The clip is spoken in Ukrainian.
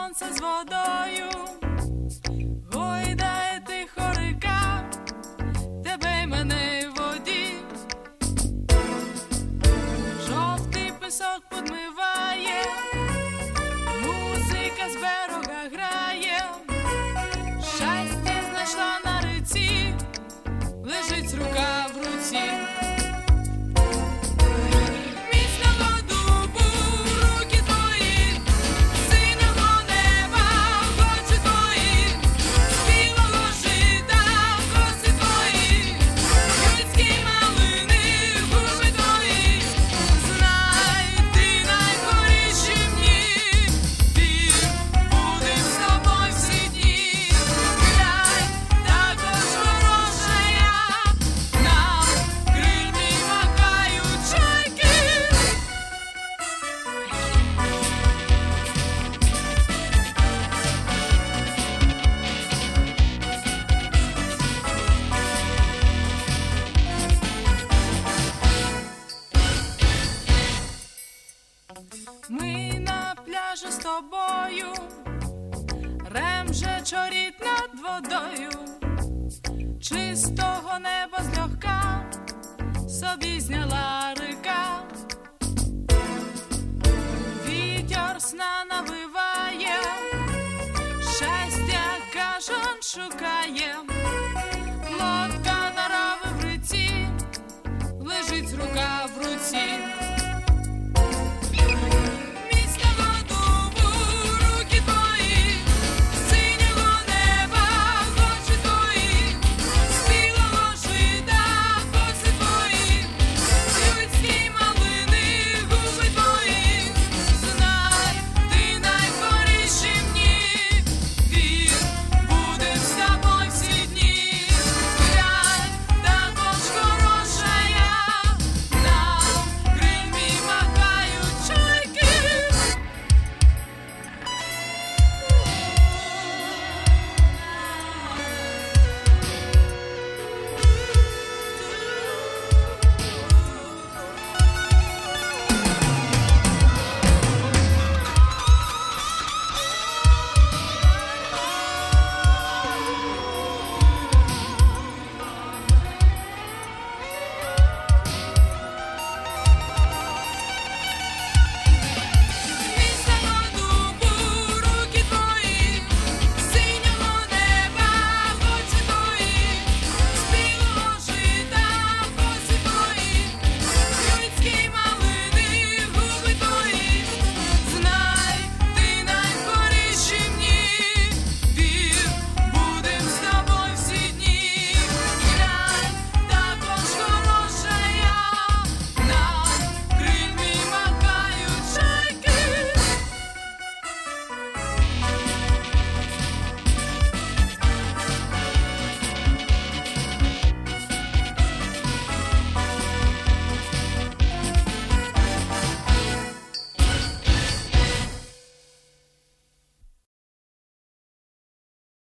сонце з водою, гойдає тихо ріка, тебе й мене в воді. Жовтий пісок підмиває, музика з берега грає. Щастя знайшла на реці, лежить рука в руці. Ми на пляжі з тобою, ремже чоріть над водою, чистого неба злегка собі зняла ріка. Вітер сна навиває, щастя кожен шукає. Лодка на рави в реці, лежить рука в руці.